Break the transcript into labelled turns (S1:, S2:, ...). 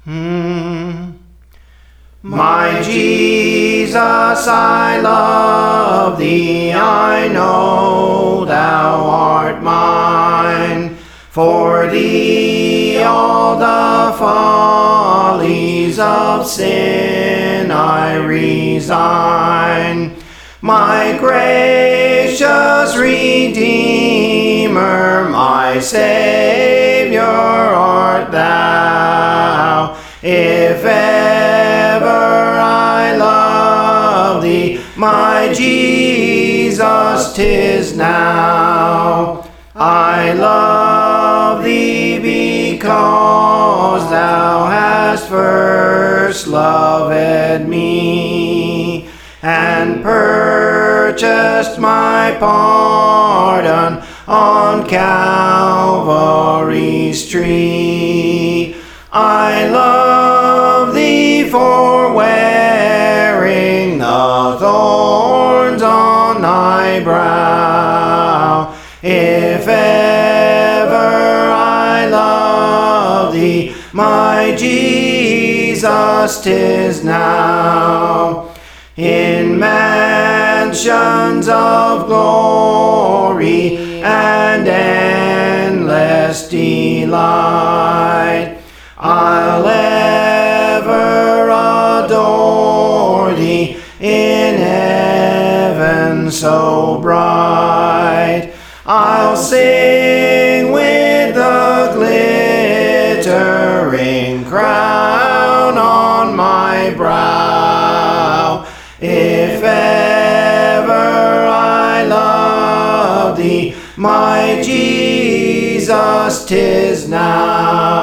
S1: My Jesus, I love thee, I know thou art mine. For thee all the follies of sin I resign. My gracious Redeemer, my Saviour art thou. If ever I love thee, my Jesus, 'tis now. I love thee because thou hast first loved me, and purchased my pardon on Calvary's tree. I love thee for wearing the thorns on thy brow. If ever I love thee, my Jesus, 'tis now. In mansions of glory and endless delight, I'll ever adore thee in heaven so bright. I'll sing with the glittering crown on my brow. If ever I love thee, my Jesus, 'tis now.